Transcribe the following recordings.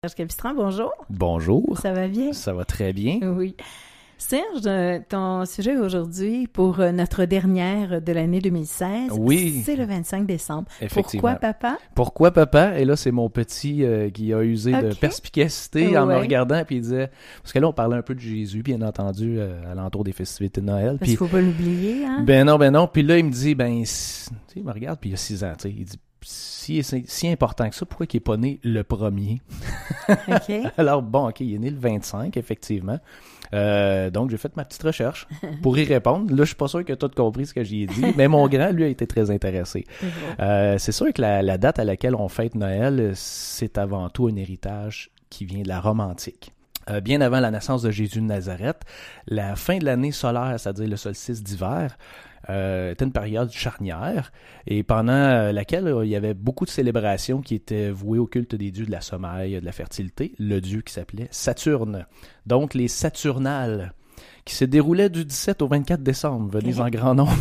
Serge Capistran, bonjour. Bonjour. Ça va bien? Ça va très bien. Oui. Serge, ton sujet aujourd'hui pour notre dernière de l'année 2016, oui, c'est le 25 décembre. Effectivement. Pourquoi papa? Pourquoi papa? Et là, c'est mon petit qui a usé de perspicacité en me regardant, puis il disait... Parce que là, on parlait un peu de Jésus, bien entendu, à l'entour des festivités de Noël. Parce qu'il faut pas l'oublier, hein? Ben non. Puis là, il me dit, il me regarde, puis il a 6 ans, tu sais, il dit... Si important que ça, pourquoi il n'est pas né le premier? OK. Alors, il est né le 25, effectivement. Donc, j'ai fait ma petite recherche pour y répondre. Là, je suis pas sûr que tu as compris ce que j'y ai dit, mais mon grand, lui, a été très intéressé. C'est sûr que la date à laquelle on fête Noël, c'est avant tout un héritage qui vient de la Rome antique. Bien avant la naissance de Jésus de Nazareth, la fin de l'année solaire, c'est-à-dire le solstice d'hiver, était une période charnière et pendant laquelle il y avait beaucoup de célébrations qui étaient vouées au culte des dieux de la sommeil, de la fertilité, le dieu qui s'appelait Saturne. Donc les Saturnales, qui se déroulaient du 17 au 24 décembre, venez en grand nombre.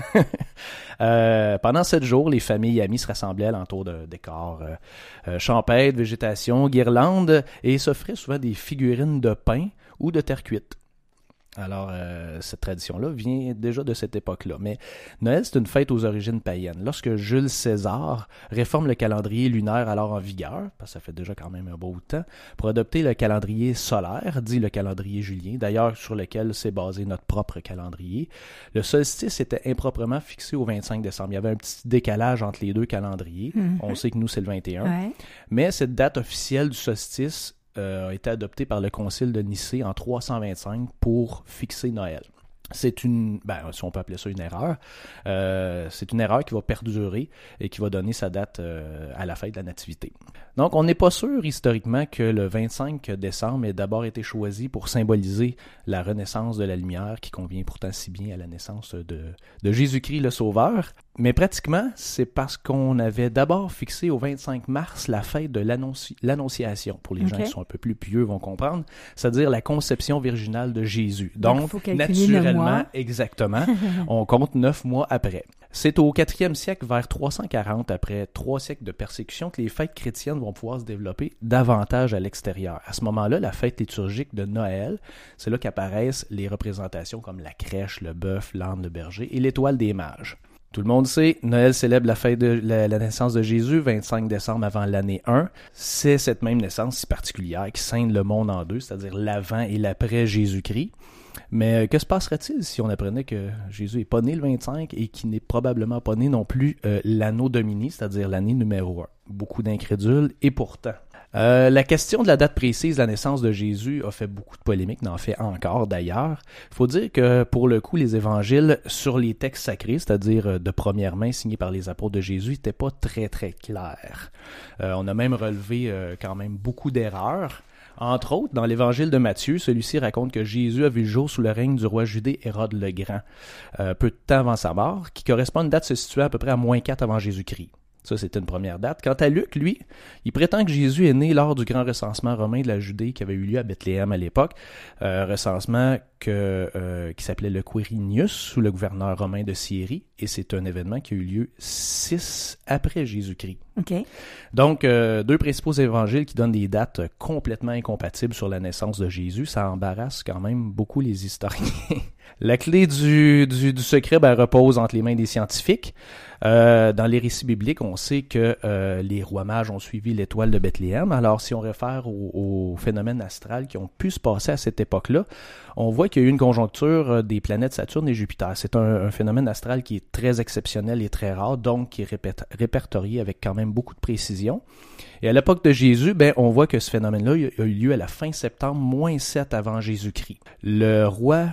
Pendant 7 jours, les familles et amis se rassemblaient alentour de décors champêtres, végétation, guirlandes et s'offraient souvent des figurines de pain ou de terre cuite. Alors, cette tradition-là vient déjà de cette époque-là. Mais Noël, c'est une fête aux origines païennes. Lorsque Jules César réforme le calendrier lunaire alors en vigueur, parce que ça fait déjà quand même un beau bout de temps, pour adopter le calendrier solaire, dit le calendrier julien, d'ailleurs sur lequel s'est basé notre propre calendrier, le solstice était improprement fixé au 25 décembre. Il y avait un petit décalage entre les deux calendriers. On sait que nous, c'est le 21. Ouais. Mais cette date officielle du solstice a été adopté par le concile de Nicée en 325 pour fixer Noël. C'est une, si on peut appeler ça une erreur, c'est une erreur qui va perdurer et qui va donner sa date à la fête de la Nativité. Donc, on n'est pas sûr historiquement que le 25 décembre ait d'abord été choisi pour symboliser la renaissance de la lumière qui convient pourtant si bien à la naissance de Jésus-Christ le Sauveur. Mais pratiquement, c'est parce qu'on avait d'abord fixé au 25 mars la fête de l'Annonciation. Pour les gens qui sont un peu plus pieux vont comprendre, c'est-à-dire la conception virginale de Jésus. Donc naturellement, exactement, on compte 9 mois après. C'est au 4e siècle, vers 340, après 3 siècles de persécution, que les fêtes chrétiennes vont pouvoir se développer davantage à l'extérieur. À ce moment-là, la fête liturgique de Noël, c'est là qu'apparaissent les représentations comme la crèche, le bœuf, l'âne, le berger et l'étoile des mages. Tout le monde sait, Noël célèbre la fête de la naissance de Jésus, 25 décembre avant l'année 1. C'est cette même naissance si particulière qui scinde le monde en deux, c'est-à-dire l'avant et l'après Jésus-Christ. Mais que se passerait-il si on apprenait que Jésus n'est pas né le 25 et qu'il n'est probablement pas né non plus l'anno Domini, c'est-à-dire l'année numéro 1? Beaucoup d'incrédules et pourtant. La question de la date précise de la naissance de Jésus a fait beaucoup de polémiques, n'en fait encore d'ailleurs. Il faut dire que pour le coup, les évangiles sur les textes sacrés, c'est-à-dire de première main signés par les apôtres de Jésus, n'étaient pas très très clairs. On a même relevé quand même beaucoup d'erreurs. Entre autres, dans l'évangile de Matthieu, celui-ci raconte que Jésus a vu le jour sous le règne du roi Judée Hérode le Grand, peu de temps avant sa mort, qui correspond à une date se situant à peu près à -4 avant Jésus-Christ. Ça, c'était une première date. Quant à Luc, lui, il prétend que Jésus est né lors du grand recensement romain de la Judée qui avait eu lieu à Bethléem à l'époque. Recensement qui s'appelait le Quirinius, sous le gouverneur romain de Syrie. Et c'est un événement qui a eu lieu 6 après Jésus-Christ. Okay. Donc, 2 principaux évangiles qui donnent des dates complètement incompatibles sur la naissance de Jésus. Ça embarrasse quand même beaucoup les historiens. La clé du secret repose entre les mains des scientifiques. Dans les récits bibliques, on sait que les rois mages ont suivi l'étoile de Bethléem. Alors, si on réfère aux phénomènes astrales qui ont pu se passer à cette époque-là, on voit qu'il y a eu une conjoncture des planètes Saturne et Jupiter. C'est un phénomène astral qui est très exceptionnel et très rare, donc qui est répertorié avec quand même beaucoup de précision. Et à l'époque de Jésus, on voit que ce phénomène-là a eu lieu à la fin septembre, -7 avant Jésus-Christ. Le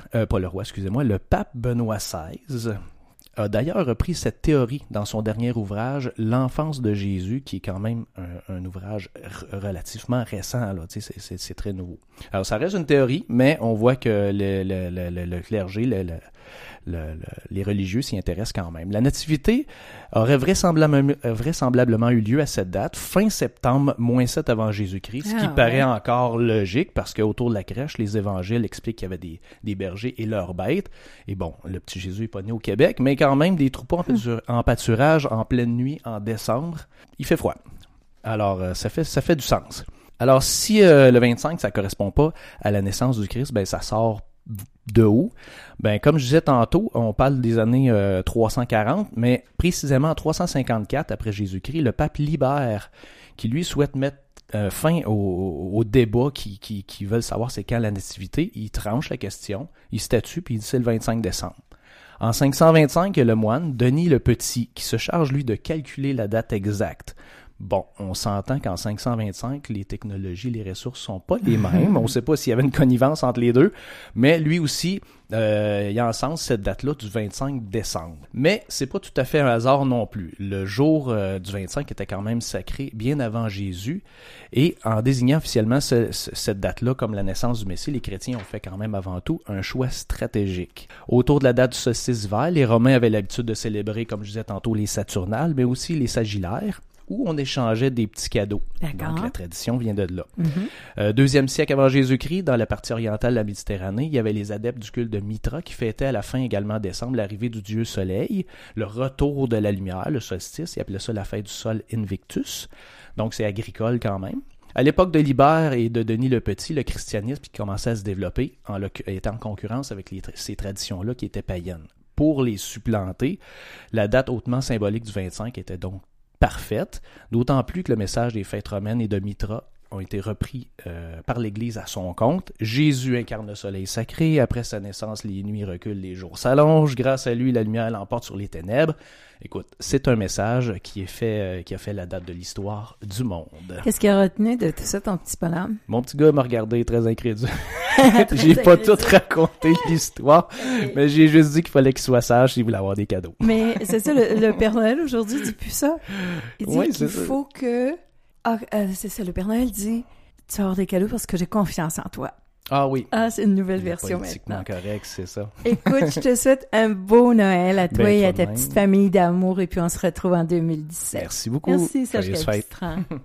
pape Benoît XVI a d'ailleurs repris cette théorie dans son dernier ouvrage, L'enfance de Jésus, qui est quand même un ouvrage relativement récent, là, c'est très nouveau. Alors, ça reste une théorie, mais on voit que le clergé, les religieux s'y intéressent quand même. La nativité aurait vraisemblablement eu lieu à cette date, fin septembre, -7 avant Jésus-Christ, ce qui paraît encore logique, parce qu'autour de la crèche, les évangiles expliquent qu'il y avait des bergers et leurs bêtes. Et bon, le petit Jésus n'est pas né au Québec, mais quand même des troupeaux en pâturage en pleine nuit en décembre. Il fait froid. Alors, ça fait du sens. Alors, si le 25, ça correspond pas à la naissance du Christ, ben ça sort de haut. Ben comme je disais tantôt, on parle des années 340, mais précisément en 354 après Jésus-Christ, le pape Libère, qui lui souhaite mettre fin au débat qui veulent savoir c'est quand la nativité, il tranche la question, il statue puis il dit c'est le 25 décembre. En 525, il y a le moine Denis le Petit qui se charge lui de calculer la date exacte. Bon, on s'entend qu'en 525, les technologies, les ressources sont pas les mêmes. On ne sait pas s'il y avait une connivence entre les deux, mais lui aussi, il encense cette date-là du 25 décembre. Mais c'est pas tout à fait un hasard non plus. Le jour du 25 était quand même sacré bien avant Jésus, et en désignant officiellement cette date-là comme la naissance du Messie, les chrétiens ont fait quand même avant tout un choix stratégique. Autour de la date du solstice d'hiver, les Romains avaient l'habitude de célébrer, comme je disais tantôt, les Saturnales, mais aussi les Sagillaires, où on échangeait des petits cadeaux. D'accord. Donc, la tradition vient de là. Mm-hmm. Deuxième siècle avant Jésus-Christ, dans la partie orientale de la Méditerranée, il y avait les adeptes du culte de Mitra qui fêtaient à la fin également décembre l'arrivée du dieu Soleil, le retour de la lumière, le solstice. Ils appelaient ça la fête du Sol Invictus. Donc, c'est agricole quand même. À l'époque de Libère et de Denis le Petit, le christianisme qui commençait à se développer était en concurrence avec ces traditions-là qui étaient païennes. Pour les supplanter, la date hautement symbolique du 25 était donc parfaite, d'autant plus que le message des fêtes romaines et de Mitra ont été repris par l'Église à son compte. Jésus incarne le soleil sacré, après sa naissance, les nuits reculent, les jours s'allongent, grâce à lui, la lumière l'emporte sur les ténèbres. Écoute, c'est un message qui a fait la date de l'histoire du monde. Qu'est-ce qui a retenu de tout ça, ton petit bonhomme? Mon petit gars m'a regardé très incrédule. J'ai pas tout raconté l'histoire, mais j'ai juste dit qu'il fallait qu'il soit sage s'il voulait avoir des cadeaux. Mais c'est ça, le Père Noël aujourd'hui dit plus ça. Il dit qu'il faut que... c'est ça, le Père Noël dit « Tu vas avoir des cadeaux parce que j'ai confiance en toi ». Ah oui. Ah, c'est une nouvelle version politiquement maintenant. Correct, c'est ça. Écoute, je te souhaite un beau Noël à toi et à ta même. petite famille d'amour et puis on se retrouve en 2017. Merci beaucoup. Merci Serge Joyeuses fêtes. Capistran.